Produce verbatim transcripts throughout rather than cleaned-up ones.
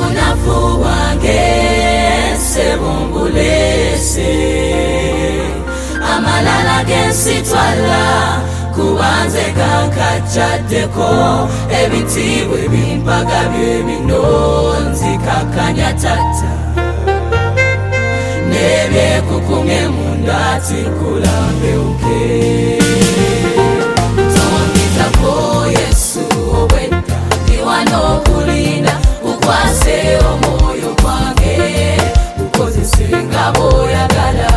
Obunafu wange sebumbulese amalala gensitwala kubanze kankajjaddeko ebitibwe bimpaga by'ebinonzi kakanya tata nebyekukumye munda tikulambyuke tongitako Yesu obwedda ndi wano okulinda ukwase omwoyo gwange ukozese nga bw'oyagala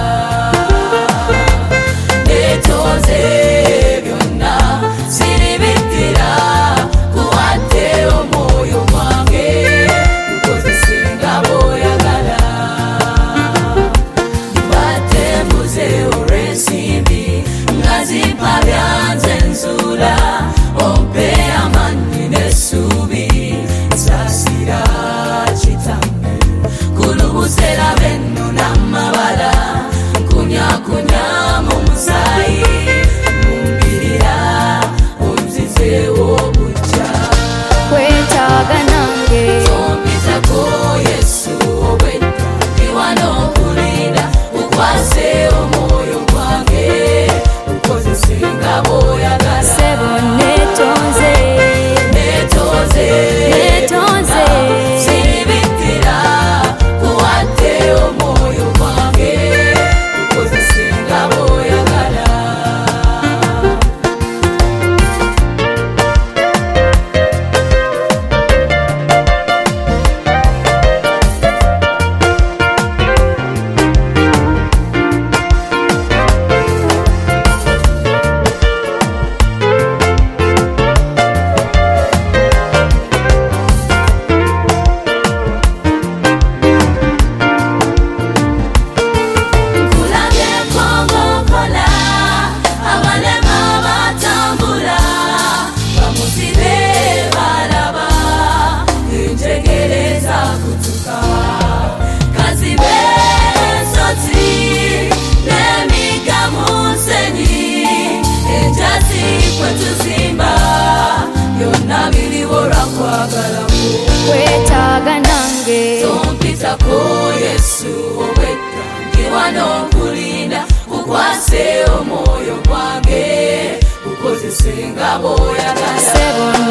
netonze byonna siribiddira kuwadde omwoyo gwange ukozese nga bw'oyagala mbadde mbuze olw'ensimbi nga zimpa byanze nzuula ompe amanyi n'essuubi nsasira kitange kulubuzera bennu n'amabala nkunyakunya mu musaayi mumbirira onzizeewo obujja kwetaaga nange tompitako Yesu obwedda ndi wano okulinda ukwase omwoyo gwange ukozese nga bw'oyagala sebo netonze netonze netonze siribiddira kuwadde omwoyo gwange ukozese nga bw'oyagala nkulabye kongokola abalema batambula bamuzibe balaba enjegereza kutuka kazibe ensozi n'emigga mu nsenyi enjazi kwe tuzimba byonna biriwo lwa kwagala kwo kwetaaga nange tompitako Yesu obwedda ndi wano okulinda ukwase omwoyo gwange ukozese nga bw'oyagala sebo